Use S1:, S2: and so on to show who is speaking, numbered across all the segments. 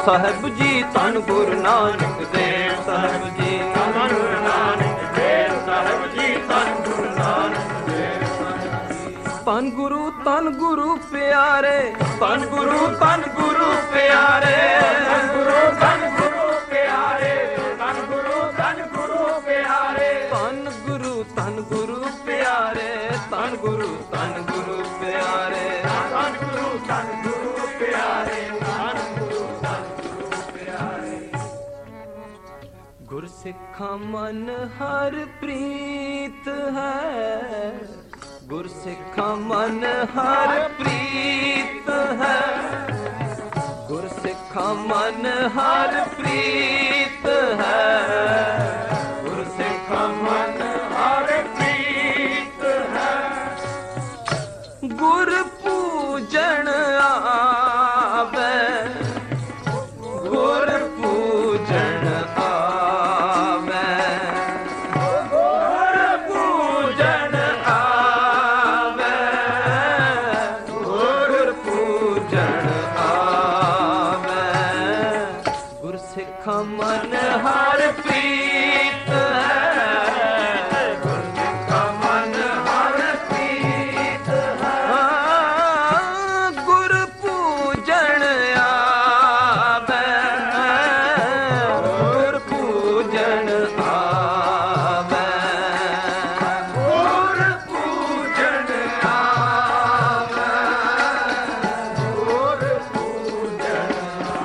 S1: ਸਾਹਿਬ ਜੀ, ਧੰਨ ਗੁਰੂ ਨਾਨਕ ਦੇਵ ਸਾਹਿਬ ਜੀ, ਧੰਨ ਗੁਰੂ ਨਾਨਕ ਦੇਵ ਸਾਹਿਬ ਜੀ, ਧੰਨ ਗੁਰੂ ਨਾਨਕ ਦੇਵ ਸਾਹਿਬ ਜੀ। ਧੰਨ ਗੁਰੂ ਪਿਆਰੇ, ਧੰਨ ਗੁਰੂ ਪਿਆਰੇ, ਧੰਨ ਗੁਰੂ ਪਿਆਰੇ, ਧੰਨ ਗੁਰੂ ਪਿਆਰੇ, ਧੰਨ ਗੁਰੂ ਪਿਆਰੇ, ਧੰਨ ਗੁਰੂ ਪਿਆਰੇ, ਧੰਨ ਗੁਰੂ ਪਿਆਰੇ, ਧੰਨ ਗੁਰੂ ਪਿਆਰੇ। ਗੁਰਸਿੱਖਾਂ ਮਨ ਹਰ ਪ੍ਰੀਤ ਹੈ, ਗੁਰਸਿੱਖਾਂ ਮਨ ਹਰ ਪ੍ਰੀਤ ਹੈ, ਗੁਰਸਿੱਖਾਂ ਮਨ ਹਰ ਪ੍ਰੀਤ ਹੈ, ਗੁਰਸਿੱਖਾਂ ਮਨ ਹਰ ਪ੍ਰੀਤ ਹੈ। ਗੁਰ ਪੂਜਣ ਆਵੇ, ਗੁਰ ਪੂਜਣ ਆਵੇ, ਗੁਰ ਪੂਜਣ ਆਵੇ, ਗੁਰ ਪੂਜਣ ਆਵੇ। ਗੁਰਸਿੱਖਾਂ ਮਨ ਹਰ ਪ੍ਰੀਤ ਹੈ, ਗੁਰਸਿੱਖਾਂ ਮਨ ਹਰ ਪ੍ਰੀਤ ਹੈ। ਗੁਰ ਪੂਜਣ ਆਵੇ, ਗੁਰ ਪੂਜਣ ਆਵੇ, ਗੁਰ ਪੂਜਣ ਆਵੇ, ਗੁਰ ਪੂਜਣ।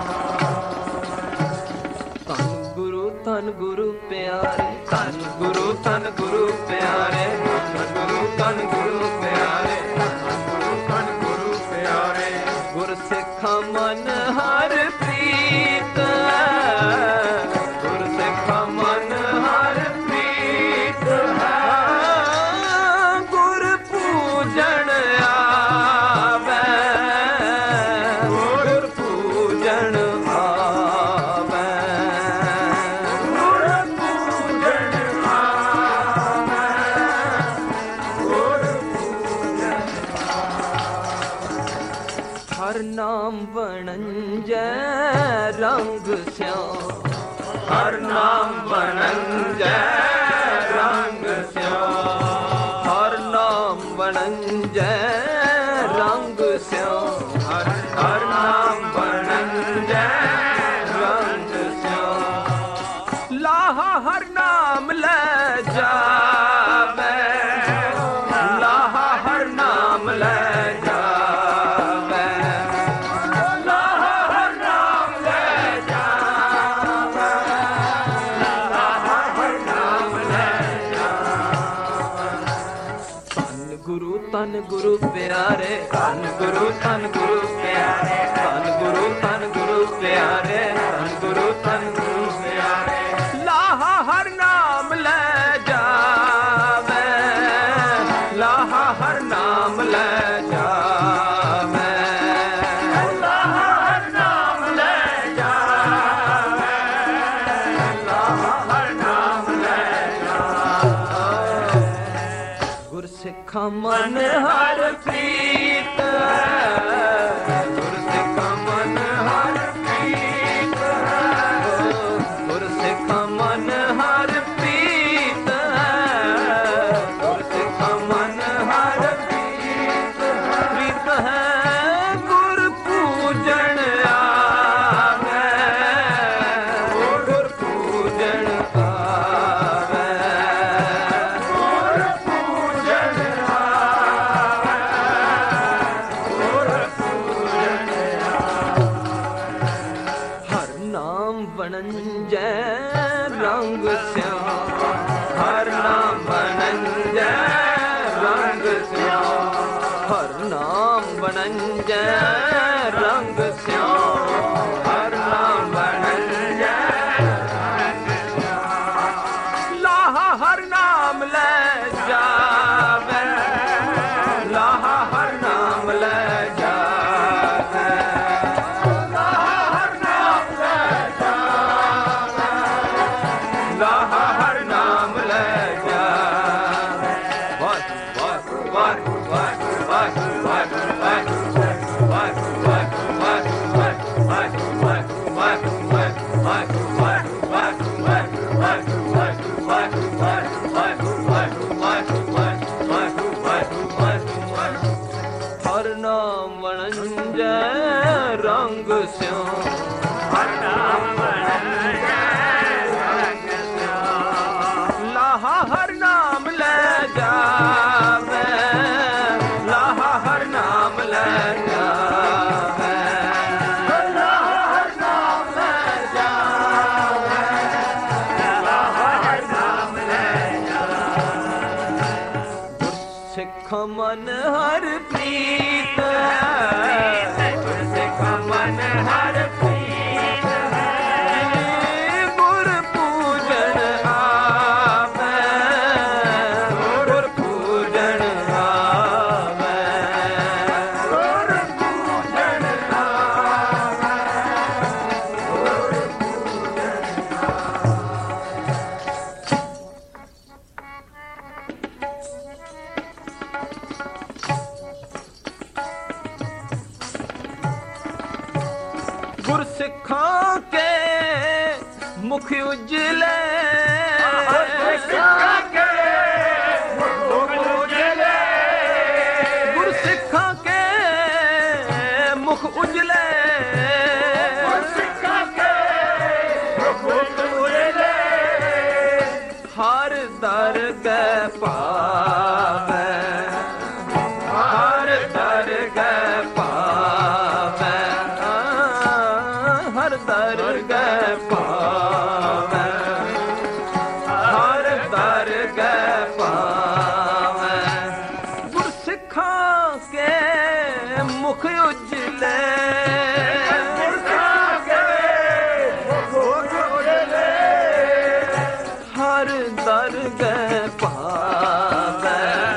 S1: ਧੰਨ ਗੁਰੂ ਪਿਆਰੇ, ਧੰਨ ਗੁਰੂ ਪਿਆਰੇ, ਧੰਨ ਗੁਰੂ ਪਿਆਰੇ, ਧੰਨ ਗੁਰੂ ਪਿਆਰੇ। ਗੁਰਸਿੱਖਾਂ ਮਨ ਹਰ ਪ੍ਰੀਤ ਹੈ, ਗੁਰਸਿੱਖਾਂ ਮਨ ਹਰ ਪ੍ਰੀਤ ਹੈ। ਗੁਰ ਪੂਜਣ ਆਵੇ, ਗੁਰ ਪੂਜਣ ਆਵੇ, ਗੁਰ ਪੂਜਣ ਆਵੇ, ਗੁਰ ਪੂਜਣ। ਹਰ ਨਾਮ ਵਣੰਜੈ ਰੰਗ ਸਿਉ, ਹਰ ਨਾਮ ਵਣੰਜੈ ਰੰਗ ਸਿਉ, ਹਰ ਨਾਮ ਵਣੰਜੈ ਰੰਗ ਸਿਉ, ਹਰ ਨਾਮ ਵਣੰਜੈ ਰੰਗ ਸਿਉ। ਲਾਹਾ ਹਰ ਨਾਮ ਲੈ ਜਾਵੇ, ਲਾਹਾ ਹਰ ਨਾਮ ਲੈ ਜਾਵੇ, ਲਾਹਾ ਹਰ ਨਾਮ ਲੈ ਜਾਵੇ, ਲਾਹਾ ਹਰ ਨਾਮ ਲੈ ਜਾਵੇ। ਧੰਨ ਗੁਰੂ ਪਿਆਰੇ, ਧੰਨ ਗੁਰੂ ਪਿਆਰੇ, ਧੰਨ ਗੁਰੂ ਪਿਆਰੇ, ਧੰਨ ਗੁਰੂ ਪਿਆਰੇ। ਲਾਹਾ ਹਰ ਨਾਮ ਲੈ ਜਾਵੇ, ਲਾਹਾ ਹਰ ਨਾਮ ਲੈ ਜਾਵੇ, ਲਾਹਾ ਹਰ ਨਾਮ ਲੈ ਜਾਵੇ, ਲਾਹਾ ਹਰ ਨਾਮ ਲੈ ਜਾਵੇ। ਗੁਰਸਿੱਖਾਂ ਮਨ ਹਰ ਪ੍ਰੀਤ ਹੈ, ਗੁਰਸਿੱਖਾਂ ਮਨ ਹਰ ਪ੍ਰੀਤ ਹੈ, ਗੁਰਸਿੱਖਾਂ ਮਨ ਹਰ ਪ੍ਰੀਤ ਹੈ, ਗੁਰਸਿੱਖਾਂ ਮਨ ਹਰ ਪ੍ਰੀਤ ਹੈ। ਗੁਰ ਪੂਜਣ ਆਵੇ, ਗੁਰ ਪੂਜਣ ਆਵੇ, ਗੁਰ ਪੂਜਣ ਆਵੇ, ਗੁਰ ਪੂਜਣ ਆਵੇ। ਹਰ ਨਾਮ ਵਣੰਜੈ ਰੰਗ ਸਿਉ, ਹਰ ਨਾਮ ਵਣੰਜੈ ਰੰਗ ਸਿਉ, ਹਰ ਨਾਮ ਵਣੰਜੈ ਰੰਗ ਸਿਉ, ਹਰ ਨਾਮ ਵਣੰਜੈ ਰੰਗ ਸਿਉ। ਲਾਹਾ ਹਰ ਨਾਮ ਲੈ ਜਾਵੇ, ਲਾਹਾ ਹਰ ਨਾਮ ਲੈ ਜਾਵੇ, ਲਾਹਾ ਹਰ ਨਾਮ ਲੈ ਜਾਵੇ, ਲਾਹਾ ਹਰ ਨਾਮ ਲੈ ਜਾਵੇ। ਵਾਹਿਗੁਰੂ ਵਾਹਿਗੁਰੂ ਵਾਹਿਗੁਰੂ ਵਾਹਿਗੁਰੂ ਵਾਹਿਗੁਰੂ ਵਾਹਿਗੁਰੂ ਵਾਹਿਗੁਰੂ।
S2: ਹਰ ਨਾਮ ਵਣੰਜੈ ਰੰਗ ਸਿਉ,
S1: ਹਰ ਨਾਮ ਵਣੰਜੈ ਰੰਗ ਸਿਉ।
S2: ਲਾਹਾ ਹਰ ਨਾਮ ਲੈ ਜਾਵੇ, ਲਾਹਾ ਹਰ ਨਾਮ ਲੈ ਜਾਵੇ,
S1: ਲਾਹਾ ਹਰ ਨਾਮ ਲੈ ਜਾਵੇ, ਲਾਹਾ ਹਰ ਨਾਮ ਲੈ ਜਾਵੇ।
S2: ਸਿੱਖ ਮਨ ਹਰ ਪ੍ਰੀਤ ਹੈ,
S1: ਗੁਰਸਿੱਖ ਮਨ ਹਰ ਪ੍ਰੀਤ ਹੈ।
S2: ਗੁਰ ਪੂਜਨ ਆਵੇ, ਗੁਰ ਪੂਜਨ ਆਵੇ,
S1: ਗੁਰ ਪੂਜਨ ਆਵੇ,
S2: ਗੁਰ ਸਿੱਖਾਂ ਕੇ ਮੁਖ ਉਜਲੇ,
S1: ਸਿੱਖਾਂ ਕੇ ਮੁਖ ਉਜਲੇ,
S2: ਗੁਰ ਸਿੱਖਾਂ ਕੇ ਮੁਖ ਉਜਲੇ,
S1: ਸਿੱਖਾਂ ਕੇ ਮੁਖ ਉਜਲੇ।
S2: ਹਰ ਦਰਗਹਿ ਪਾਵੈ, ਹਰ ਦਰਗਹਿ ਪਾਵੈ, ਹਰ ਦਰਗਹਿ ਪਾਵੈ, ਹਰ ਦਰਗਹਿ ਪਾਵੈ। ਗੁਰਸਿੱਖਾਂ ਕੇ ਮੁਖ ਉਜਲੇ,
S1: ਸਿੱਖਾਂ ਕੇ ਮੁਖ ਉਜਲੇ,
S2: ਹਰ ਦਰਗਹਿ ਪਾਵੈ,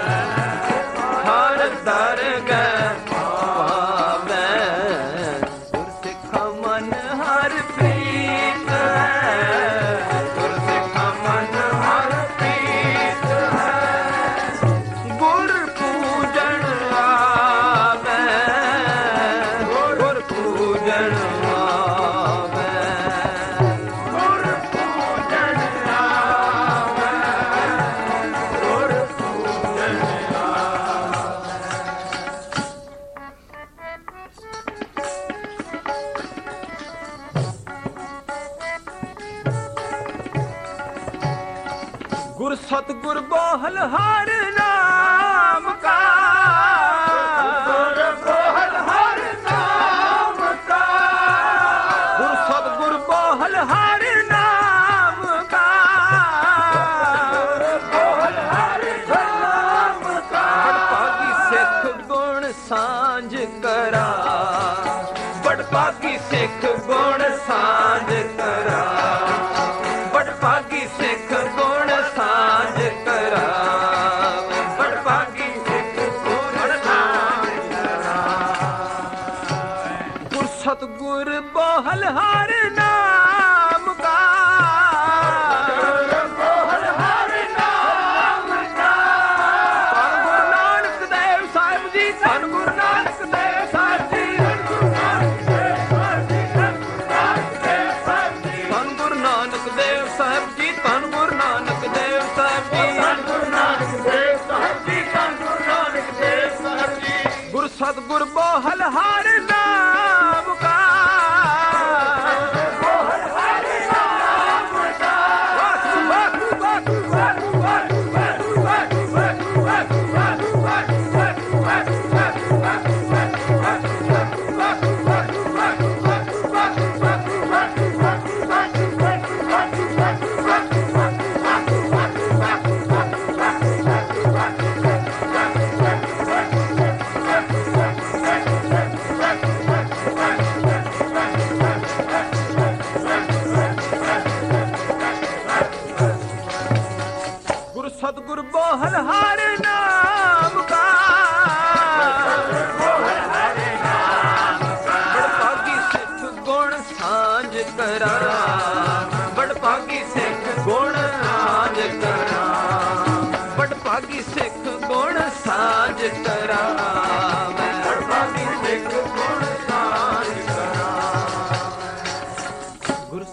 S2: ਹਰ ਦਰਗਹਿ ਪਾਵੈ। ਗੁਰਸਿੱਖ ਮਨ ਹਰ ਪ੍ਰੀਤ ਹੈ, ਗੁਰਸਿੱਖ ਮਨ ਹਰ ਪ੍ਰੀਤ ਹੈ। ਗੁਰ ਪੂਜਨ ਆਵੈ, ਗੁਰ ਪੂਜਨ ਆਵੈ,
S1: ਗੁਰ ਪੂਜਨ ਆਵੈ, ਗੁਰ ਪੂਜਨ ਆਵੈ।
S2: ਗੁਰ ਸਤਿਗੁਰ ਬੋਹਲ ਹਰ ਨਾਮ ਕਾ,
S1: ਗੁਰ ਬੋਹਲ ਹਰ ਨਾਮ ਕਾ,
S2: ਗੁਰ ਸਤਿਗੁਰ ਬੋਹਲ ਹਰ ਨਾਮ ਕਾ,
S1: ਬੋਹਲ ਹਰ ਨਾਮ ਕਾ।
S2: ਬੜਭਾਗੀ ਸਿੱਖ ਗੁਣ ਸਾਂਝ ਕਰਾ, ਬੜਭਾਗੀ ਸਿੱਖ ਗੁਣ ਸਾਂਝ ਕਰਾ, ਬੜਭਾਗੀ ਸਿੱਖ ਗੁਣ ਸਾਂਝ ਕਰਾ, ਬੜਭਾਗੀ ਸਿੱਖ ਗੁਣ ਸਾਂਝ ਕਰਾ। ਗੁਰ ਸਤਿਗੁਰ ਬੋਹਲ ਹਰ ਨਾਮ ਕਾ,
S1: ਬੋਹਲ ਹਰ ਨਾਮ ਕਾ।
S2: ਧੰਨ ਗੁਰੂ ਨਾਨਕ ਦੇਵ ਸਾਹਿਬ ਜੀ, ਧੰਨ ਗੁਰੂ ਨਾਨਕ ਦੇਵ ਸਾਹਿਬ ਜੀ, ਧੰਨ ਗੁਰੂ ਨਾਨਕ ਦੇਵ ਸਾਹਿਬ ਜੀ, ਧੰਨ ਗੁਰੂ ਨਾਨਕ ਦੇਵ ਸਾਹਿਬ ਜੀ,
S1: ਧੰਨ ਗੁਰੂ ਨਾਨਕ ਦੇਵ ਸਾਹਿਬ ਜੀ, ਧੰਨ ਗੁਰੂ ਨਾਨਕ ਦੇਵ ਸਾਹਿਬ ਜੀ।
S2: ਗੁਰ ਸਤਿਗੁਰ ਬੋਹਲ ਹਰ ਨਾਮ ਕਾ,
S1: ਬੋਹਲ ਹਰ ਨਾਮ ਕਾ।
S2: ਵਾਹਿਗੁਰੂ ਵਾਹਿਗੁਰੂ ਵਾਹਿਗੁਰੂ ਵਾਹਿਗੁਰੂ ਵਾਹਿਗੁਰੂ ਵਾਹਿਗੁਰੂ ਵਾਹਿਗੁਰੂ ਵਾਹਿਗੁਰੂ ਵਾਹਿਗੁਰੂ ਗੁਰ ਸਤਿਗੁਰ ਬੋਹਲ ਹਰ ਨਾਮ ਕਾ,
S1: ਬੋਹਲ ਹਰ ਨਾਮ ਕਾ।
S2: ਬੜਭਾਗੀ ਸਿੱਖ ਗੁਣ ਸਾਂਝ ਕਰਾ, ਬੜਭਾਗੀ ਸਿੱਖ ਗੁਣ ਸਾਂਝ ਕਰਾ, ਬੜਭਾਗੀ ਸਿੱਖ ਗੁਣ ਸਾਂਝ ਕਰਾ,
S1: ਬੜਭਾਗੀ ਸਿੱਖ ਗੁਣ ਸਾਂਝ ਕਰਾ।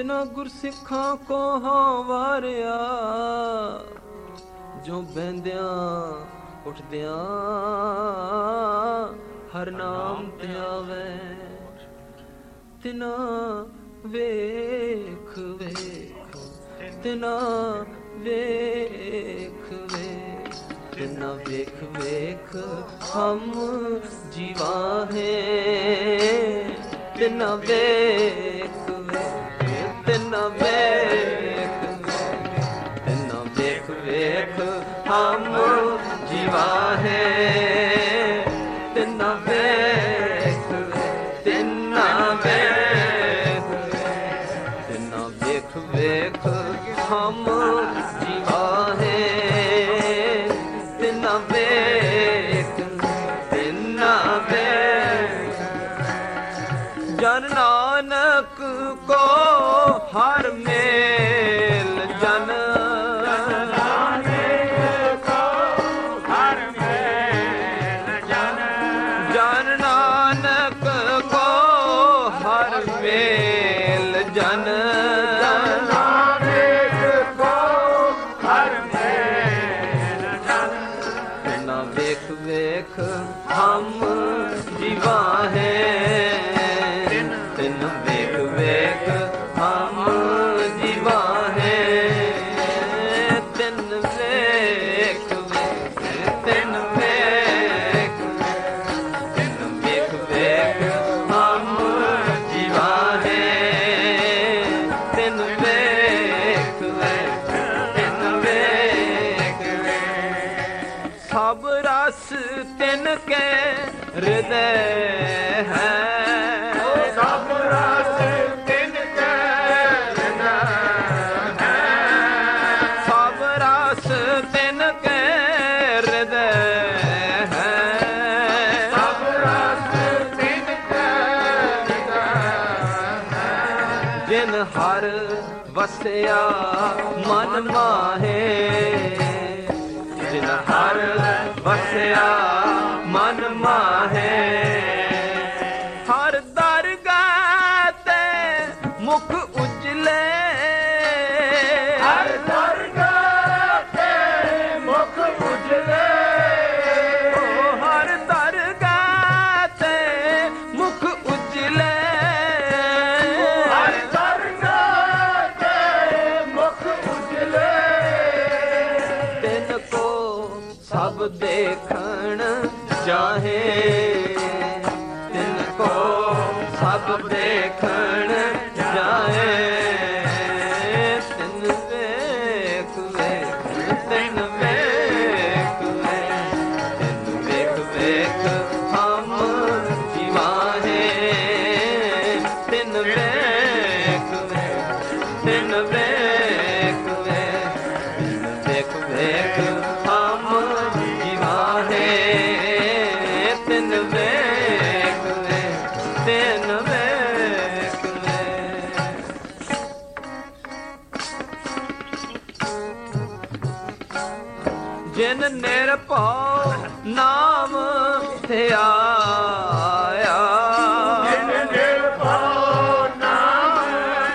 S2: ਤਿਨਾ ਗੁਰਸਿੱਖਾਂ ਕੋ ਹਾਂ ਵਾਰਿਆ, ਜੋ ਬਹਿੰਦਿਆਂ ਉੱਠਦਿਆਂ ਹਰ ਨਾਮ ਤੇ ਆਵੇ। ਤਿਨਾ ਵੇਖ ਵੇਖ, ਤਿਨਾ ਵੇਖ ਵੇਖ, ਤਿਨਾ ਵੇਖ ਵੇਖ ਹਮ ਜੀਵਾ ਹੈ। ਤਿਨਾ ਵੇਖ ਵੇਖ, ਤਿਨਾ ਵੇਖ ਵੇਖ, ਤਿਨਾ ਵੇਖ ਵੇਖ ਹਮ ਜੀਵਾ ਹੈ। ਤਿਨਾ ਵੇਖ ਵੇਖ, ਤਿਨਾ ਵੇਖ ਵੇਖ, ਤਿਨਾ ਵੇਖ ਵੇਖ ਹਮ ਜੀਵਾ ਹੈ। ਤਿਨਾ ਵੇਖ, ਤਿਨਾ ਵੇਖ, ਜਨ ਨਾਨਕ ਕੋ ਹਰ ਮੇਲ, ਜਨ ਨਾਨਕ ਕੋ ਹਰ ਮੇਲ, ਜਨ ਨਾਨਕ ਕੋ ਹਰ ਮੇਲ, ਜਨ ਨਾਨਕ ਕੋ ਹਰ ਮੇਲ, ਜਨ। ਤਿਨਾ ਵੇਖ ਵੇਖ ਹਮ ਜੀਵਾ ਹੈ। ਤਿਨ ਵੇਖ ਵੇਖ ਹਮ ਜੀਵਾ ਹੈ। ਤਿਨ ਵੇਖ ਵੇਖ, ਤਿਨ ਵੇਖ ਵੇਖ, ਤਿਨ ਵੇਖ ਵੇਖ ਹਮ ਜੀਵਾ ਹੈ। ਤਿਨ ਵੇਖ ਵੇਖ, ਤਿਨ ਵੇਖ ਵੇਖ, ਸਭ ਰਸ ਤਿਨ ਕੇ ਹਿਰਦੈ ਹੈ। ਸਭ ਰਸ ਤਿਨ ਕੇ ਹਿਰਦੈ ਹੈ। ਸਭ ਰਸ ਤਿਨ ਕੇ ਹਿਰਦੈ ਹੈ। ਸਭ ਰਸ ਤਿਨ ਕੇ ਹਿਰਦੈ ਹੈ। ਜਿਨ ਹਰ ਵਸਿਆ ਮਨ ਮਾਹੇ, ਜਿਨ ਹਰ ਵਸਿਆ ਮਨ ਮਾਹੇ। ਹਰ ਦਰਗਾਹ ਤੇ ਮੁਖ ਉਜਲੇ, ਹਰ ਦਰਗਾਹ ਤੇ ਮੁਖ ਉਜਲੇ। ਹਰ ਦਰਗਾਹ ਤੇ ਮੁਖ ਉਜਲੇ, ਹਰ ਦਰਗਾਹ ਤੇ ਮੁਖ ਉਜਲੇ। ਤਿਨ ਕੋ ਸਭ ਦੇਖਣ ਚਾਹੇ, ਤਿਨ ਕੋ ਸਭ ਦੇਖਣ ਜਾਏ। ਤਿਨ ਵੇਖ ਵੇਖ, ਤਿਨ ਵੇਖ ਵੇਖ, ਤਿਨ ਵੇਖ ਵੇਖ ਹਮ ਜੀਵਾ ਹੈ। ਤਿਨ ਵੇਖ ਵੇਖ, ਤਿਨ ਵੇਖ ਵੇਖ, ਤਿਨ ਵੇਖ ਵੇਖ ਹਮ ਜੀਵਾ ਹੈ। ਤਿਨ ਵੇਖ ਵੇਖ, ਤਿਨ ਵੇਖ ਵੇਖ, ਜਿਨ ਨਿਰਭਉ ਨਾਮ ਧਿਆਇਆ, ਜਿਨ ਨਿਰਭਉ ਨਾਮ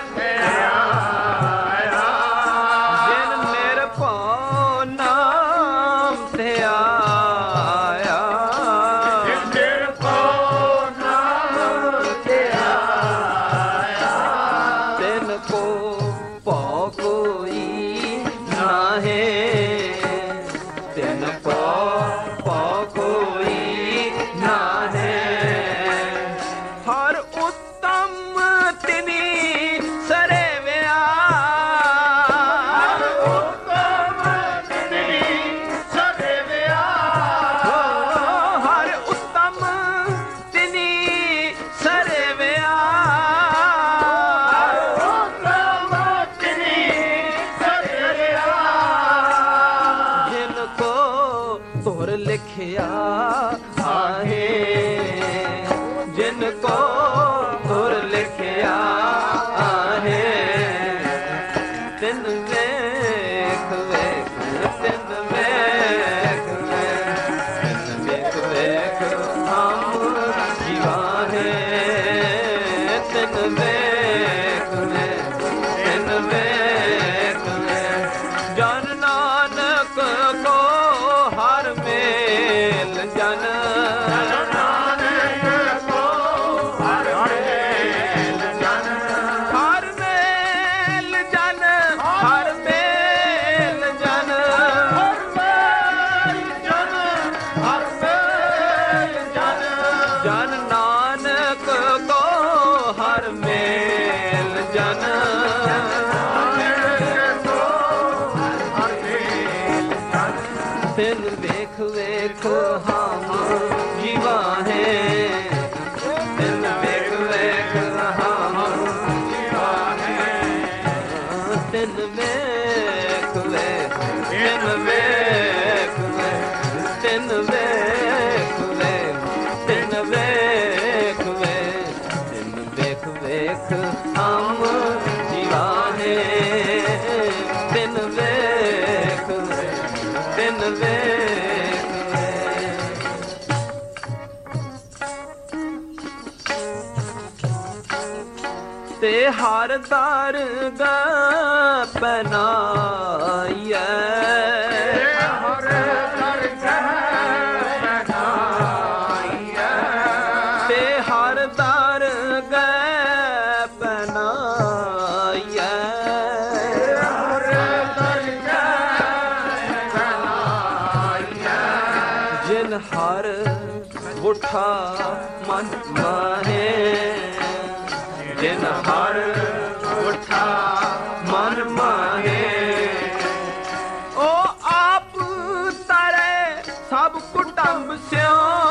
S2: ਧਿਆਇਆ, ਜਿਨ ਨਿਰਭਉ ਨਾਮ ਧਿਆਇਆ, ਜਿਨ ਨਿਰਭਉ ਨਾਮ ਧਿਆਇਆ। ਤਿਨ ਕੋ ਭਉ ਕੋਈ ਨਾਹੀਂ, ਤਿਨ ਕੋ ਭਉ ਕੋਈ ਨਾਹੀਂ। ਹਰ ਉਤਮ ਤਿਨੀ ਸਰੇਵਿਆ, ਹਰ ਉਤਮ ਤਿਨੀ ਸਰੇਵਿਆ। ਹਰ ਉਤਮ ਤਿਨੀ ਸਰੇਵਿਆ, ਹਰ ਉਤਮ ਤਿਨੀ ਸਰੇਵਿਆ। ਜਿਨ ਕੋ ਤੁਰ ਲਿਖਿਆ आहे, जिन को तुर लिखिया आहे। तिन वेख वेख, तिन वेख वेख, तिन वेख वेख हम जीवा है। तिन वेख वेख,
S1: ਹਰ ਮੇਲ ਜਨ
S2: ਜਨ ਨਾਨਕ ਕੋ ਹਰ ਮੇਲ ਜਨ ਤਿਨ ਵੇਖ ਵੇਖ ਹਮ ਜੀਵਾ ਹੈ ਤਿਨ ਵੇਖ ਵੇਖ ਹਮ ਜੀਵਾ ਹੈ ਤਿਨ ਵੇਖ ਵੇਖ ਤਿਨ ਵੇਖ ਵੇਖ ਤਿਨ ਵੇਖ ਵੇਖ ਤਿਨ ਵੇਖ ਵੇਖ ਤਿਨ ਵੇਖ ਵੇਖ ਹਮ ਜੀਵਾ ਹੈ ਤਿਨ ਵੇਖ ਤਿਨ ਵੇਖ ਤੇ ਹਰ ਦਰ ਗਾ ਪਨਾਈਐ
S1: ਹਰ ਦਰਗਹ ਬਣਾਈਐ
S2: ਤੇ ਹਰ ਦਰ ਗਾ ਪਨਾਈਐ
S1: ਹਰ ਦਰਗਹ ਬਣਾਈਐ
S2: ਜਿਨ ਹਰ ਉਠਾ ਮਨ ਮਾਹੇ ਜਿਨ ਹਰ ਉਠਾ ਮਨ ਮਾਹੇ ਓ ਆਪ ਤਰੇ ਸਭ ਕੁਟੰਬ ਸਿਓ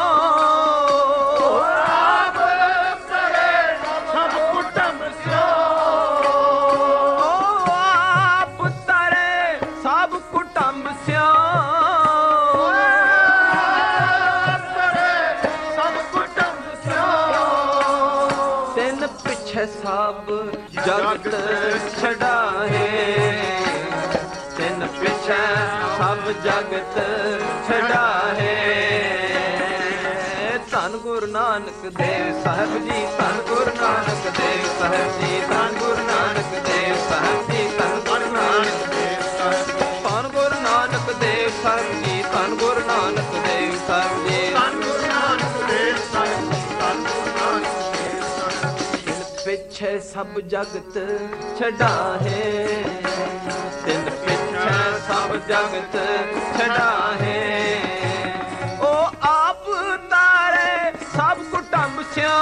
S1: ਆਪ ਕਰੇ ਸਭ ਕੁਟੰਬ ਸਿਓ
S2: ਓ ਆਪ ਤਰੇ ਸਭ ਕੁਟੰਬ ਸਿਓ
S1: ਕਰੇ ਸਭ ਕੁਟੰਬ ਸਿਓ
S2: ਤਿੰਨ ਪਿਛੇ ਸਭ ਜਗਤ ਛਡਾਏ ਤਿੰਨ ਪਿਛੇ ਸਭ ਜਗਤ ਛਡਾਏ ਧੰਨ ਗੁਰੂ ਨਾਨਕ ਦੇਵ ਸਾਹਿਬ ਜੀ ਧੰਨ ਗੁਰੂ ਨਾਨਕ ਦੇਵ ਸਾਹਿਬ ਜੀ ਧੰਨ ਗੁਰੂ ਨਾਨਕ ਦੇਵ ਸਾਹਿਬ ਜੀ ਧੰਨ ਗੁਰੂ ਨਾਨਕ ਦੇਵ ਸਾਹਿਬ ਧੰਨ ਗੁਰੂ ਨਾਨਕ ਦੇਵ ਸਾਹਿਬ ਜੀ ਧੰਨ ਗੁਰੂ ਨਾਨਕ ਦੇਵ ਸਾਹਿਬ ਜੀ
S1: ਧੰਨ ਗੁਰੂ ਨਾਨਕ ਦੇਵ ਸਾਹਿਬ ਧੰਨ ਗੁਰੂ ਨਾਨਕ ਦੇਵ ਸਾਹਿਬ
S2: ਪਿਛੇ ਸਭ ਜਗਤ ਛਡਾਹੇ ਤਿੰਨ ਪਿਛੇ ਸਭ ਜਗਤ ਛਡਾਹੇ ਓ ਆਪ ਤਾਰੇ ਸਭ ਕੁਟੰਬ ਸਿਓ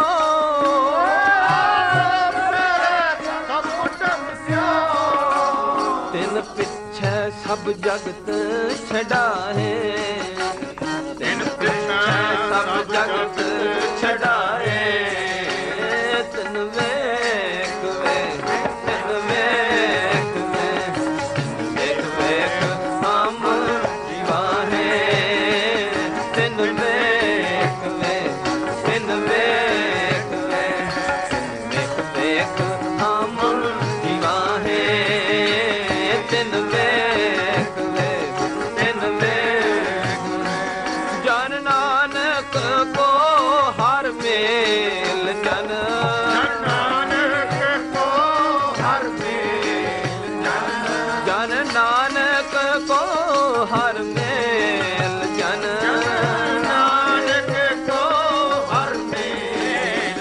S1: ਸਭ ਕੁਟੰਬ ਸਿਓ
S2: ਤਿੰਨ ਪਿਛੇ ਸਭ ਜਗਤ ਛਡਾਹੇ ਤਿੰਨ ਪਿਛੇ ਸਭ ਜਗਤ ਛਡਾਹੇ ਤਿਨ ਵੇਖ ਵੇਖ ਤਿਨ ਵੇਖ ਵੇਖ ਵੇਖ ਵੇਖ ਹਮ ਜੀਵਾਨੇ ਤਿਨ ਵੇਖ ਵੇਖ ਤਿਨ ਵੇਖ ਵੇਖ ਵੇਖ ਵੇਖ ਹਮ ਜੀਵਾਨੇ ਤਿਨ ਵੇਖ ਵੇਖ ਤਿਨ ਵੇਖ ਜਨ ਨਾਨਕ ਕੋ ਹਰ ਮੇਲ ਜਨ
S1: ਨਾਨਕ ਕੋ ਹਰ ਮੇਲ
S2: ਜਨ ਨਾਨਕ ਕੋ ਹਰ ਮੇਲ ਜਨ
S1: ਨਾਨਕ ਕੋ ਹਰ ਮੇਲ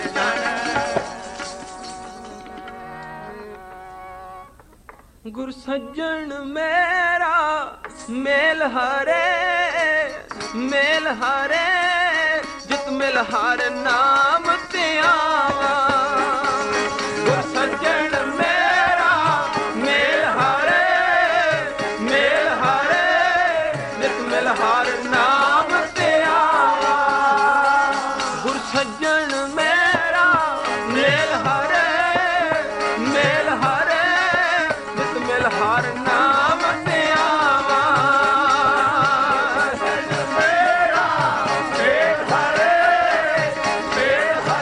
S2: ਗੁਰ ਸੱਜਣ ਮੇਰਾ ਮੇਲ ਹਰੇ ਜਿਤ ਮਿਲ ਹਰ ਨਾਮ ਤੇ ਆਵਾ ਗੁਰ ਸੱਜਣ ਮੇਰਾ ਮੇਲ ਹਰੇ ਜਿਤ ਮਿਲ ਹਰ ਨਾਮ ਤੇ ਆਵਾ ਗੁਰ ਸੱਜਣ ਮੇਰਾ ਮੇਲ ਹਰੇ ਜਿਤ ਮਿਲ ਹਰ ਨਾਮ ਤੇ ਆਵਾ
S1: ਮੇਰਾ ਮੇਲ ਹਰੇ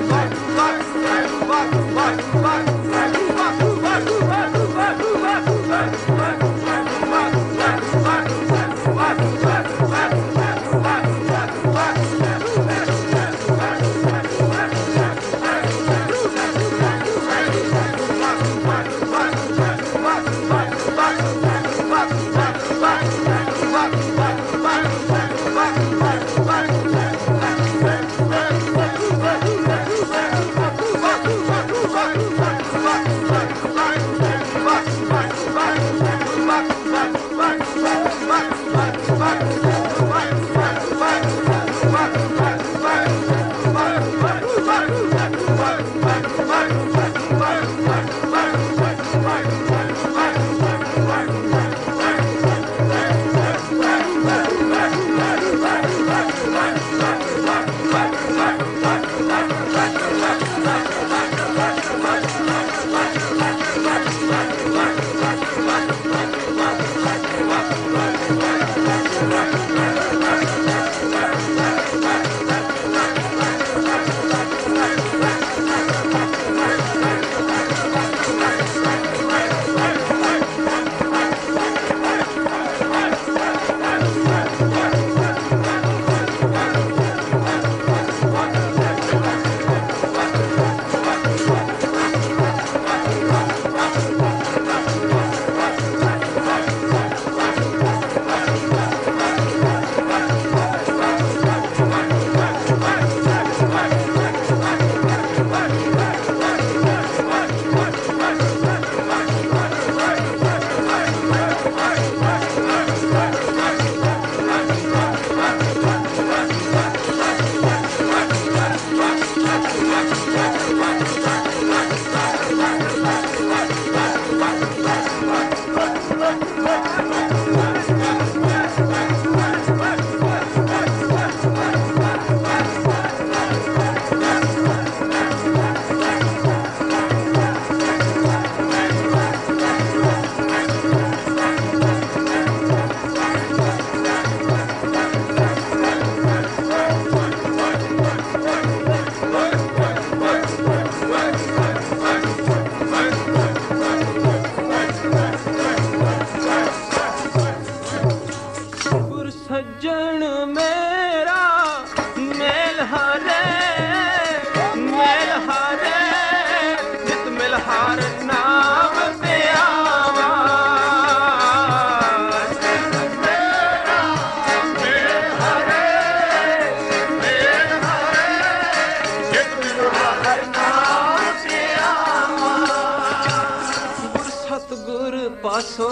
S2: ਪਾਸੋ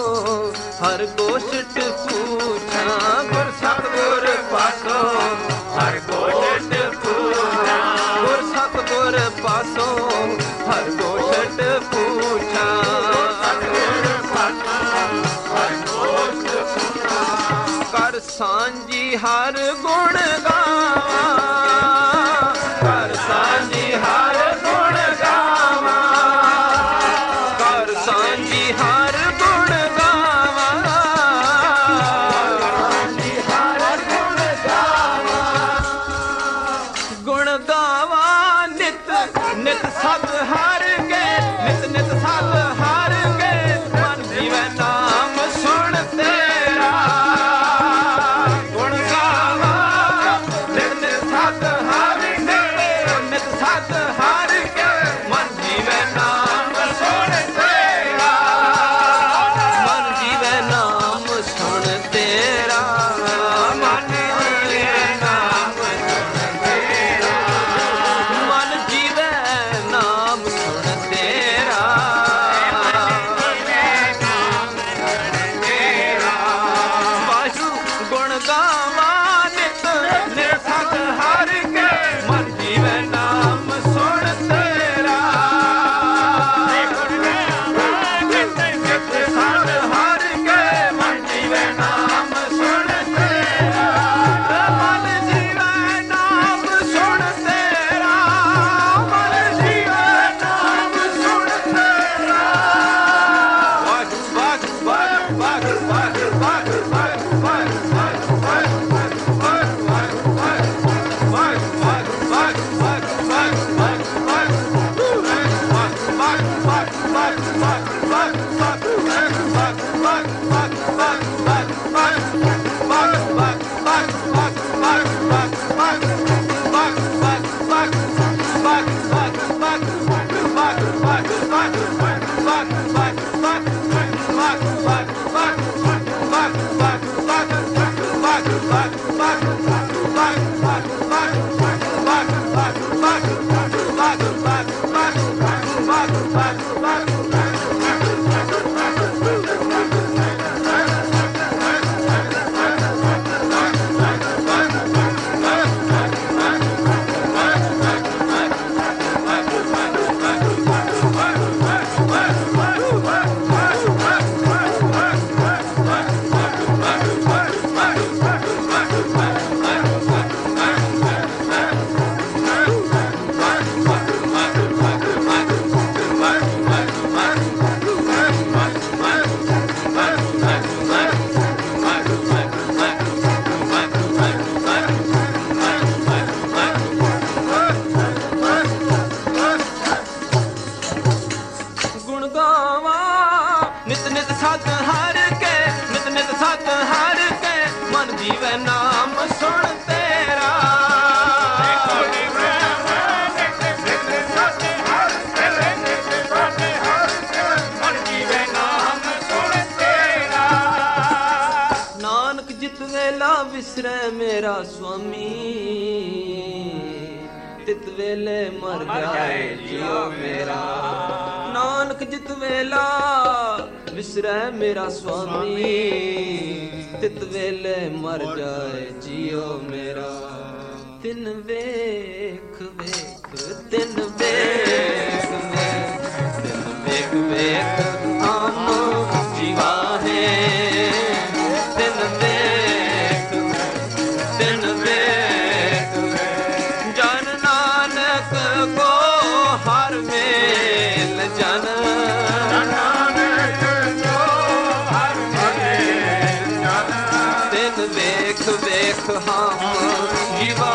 S2: ਹਰ ਗੋਸ਼ਟ ਪੂਛਾਂ, ਗੁਰ ਸਤਿਗੁਰ ਪਾਸੋ ਹਰ ਗੋਸ਼ਟ ਪੂਛਾਂ, ਗੁਰ ਸਤਿਗੁਰ ਪਾਸੋ ਹਰ ਗੋਸ਼ਟ ਪੂਛਾਂ, ਸਤਿਗੁਰ ਪਾਸੋ ਹਰ ਗੋਸ਼ਟ ਪੂਛਾਂ। ਕਰ ਸਾਂਝੀ ਹਰ ਗੁਣ ਗਾਵਾਂ, ਕਰ ਸਾਂਝੀ ਹਰ ਗੁਣ ਗਾਵਾਂ, ਕਰ ਸਾਂਝੀ ਹਰ ਨਿਤ ਸਤ ਹਰ ਕੇ, ਨਿਤ ਨਿਤ ਸਤ ਹਰ ਕੇ, ਮਨ ਜੀਵੈ ਨਾਮ ਸੁਣ ਤੇਰਾ ਗੁਣ ਗਾਵਾਂ। ਨਿਤ ਨਿਤ ਸਤ ਹਰ ਕੇ, ਨਿਤ ਸਤ ਵਿਸਰੈ ਮੇਰਾ ਸੁਆਮੀ, ਤਿਤ ਵੇਲੇ ਮਰ ਜਾਏ ਜਿਉ ਮੇਰਾ। ਨਾਨਕ ਜਿਤ ਵੇਲਾ ਵਿਸਰੈ ਮੇਰਾ ਸੁਆਮੀ, ਤਿਤ ਵੇਲੇ ਮਰ ਜਾਏ ਜਿਉ ਮੇਰਾ। ਤਿਨ ਵੇਖ ਵੇਖ ਤਿਨ ਵੇਖ ਵੇਖ ਤਿਨ ਵੇਖ ਵੇਖ ਆਨੋ ਜੀਵਾਨੇ। ਤਿਨ ਵੇਖ ਤਿਨ ਵੇਖ ਜਨ ਨਾਨਕ ਕੋ ਹਰ ਮੇਲ ਜਨ। ਨਾਨਕ ਕੋ ਹਰ ਮੇਲ ਜਨ। ਤਿਨ ਵੇਖ ਵੇਖ ਹਮ ਜੀਵਾ